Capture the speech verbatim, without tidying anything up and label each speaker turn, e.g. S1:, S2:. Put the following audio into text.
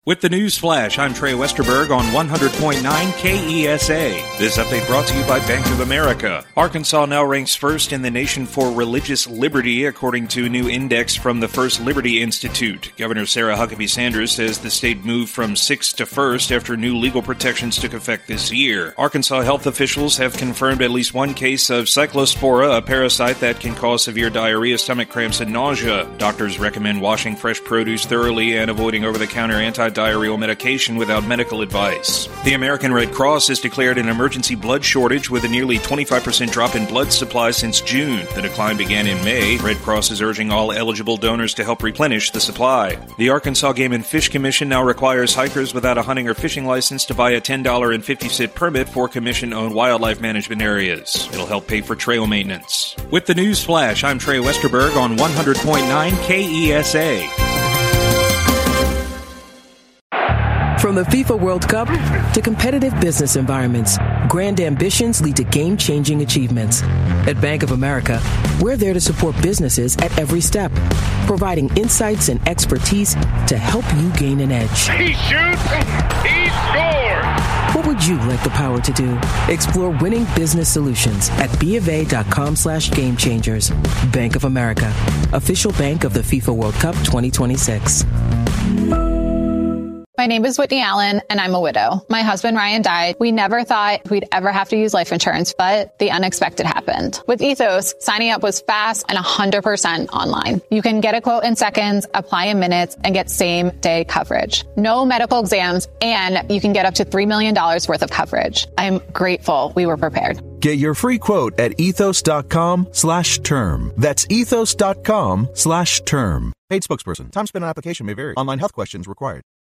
S1: With the news flash, I'm Trey Westerberg on one hundred point nine K E S A. This update brought to you by Bank of America. Arkansas now ranks first in the nation for religious liberty, according to a new index from the First Liberty Institute. Governor Sarah Huckabee Sanders says the state moved from sixth to first after new legal protections took effect this year. Arkansas health officials have confirmed at least one case of cyclospora, a parasite that can cause severe diarrhea, stomach cramps, and nausea. Doctors recommend washing fresh produce thoroughly and avoiding over-the-counter anti diarrheal medication without medical advice. The American Red Cross has declared an emergency blood shortage with a nearly twenty-five percent drop in blood supply since June. The decline began in May. Red Cross is urging all eligible donors to help replenish the supply. The Arkansas Game and Fish Commission now requires hikers without a hunting or fishing license to buy a ten dollars and fifty cents permit for commission-owned wildlife management areas. It'll help pay for trail maintenance. With the news flash, I'm Trey Westerberg on one hundred point nine K E S A.
S2: From the FIFA World Cup to competitive business environments, grand ambitions lead to game-changing achievements. At Bank of America, we're there to support businesses at every step, providing insights and expertise to help you gain an edge.
S3: He shoots, he scores!
S2: What would you like the power to do? Explore winning business solutions at bofa.com slash game changers. Bank of America, official bank of the FIFA World Cup twenty twenty-six.
S4: My name is Whitney Allen, and I'm a widow. My husband, Ryan, died. We never thought we'd ever have to use life insurance, but the unexpected happened. With Ethos, signing up was fast and one hundred percent online. You can get a quote in seconds, apply in minutes, and get same-day coverage. No medical exams, and you can get up to three million dollars worth of coverage. I'm grateful we were prepared.
S5: Get your free quote at ethos.com slash term. That's ethos.com slash term. Paid spokesperson. Time spent on application may vary. Online health questions required.